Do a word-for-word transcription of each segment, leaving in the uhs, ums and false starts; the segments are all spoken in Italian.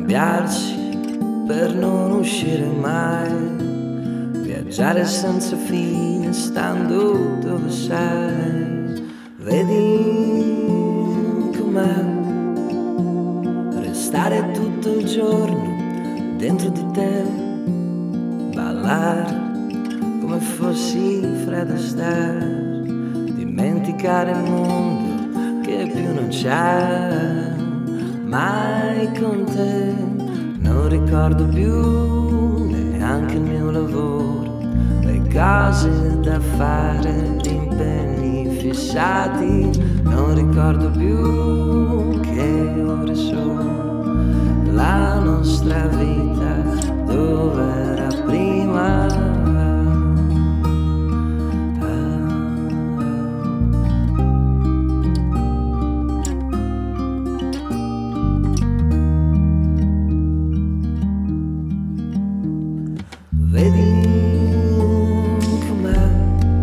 arrabbiarci per non uscire mai, viaggiare senza fine stando dove sei. Vedi com'è restare tutto il giorno dentro di te, ballare come fossi Fred Astaire, dimenticare il mondo che più non c'è mai con te. Non ricordo più neanche il mio lavoro, le cose da fare, gli impegni fissati. Non ricordo più che ore sono, la nostra vita dove era prima. Vedi com'è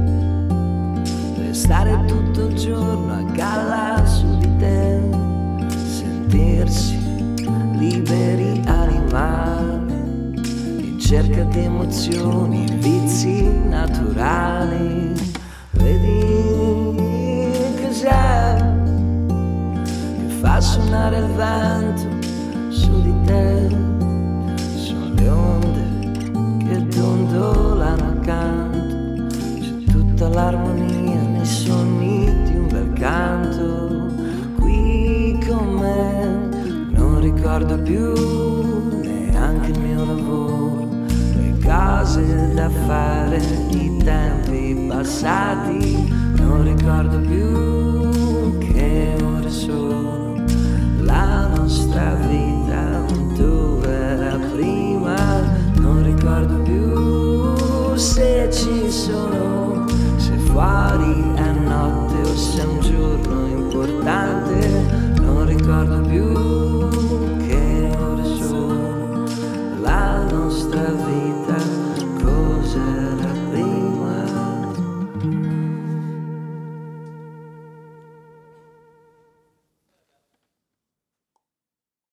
restare tutto il giorno a galla su di te, sentirsi liberi animali in cerca di emozioni, vizi naturali. Vedi cos'è che fa suonare il vento su di te, sono le onde che dondolano accanto, c'è tutta l'armonia nei sogni di un bel canto. Qui con me non ricordo più neanche il mio lavoro, le cose da fare, i tempi passati. Non ricordo più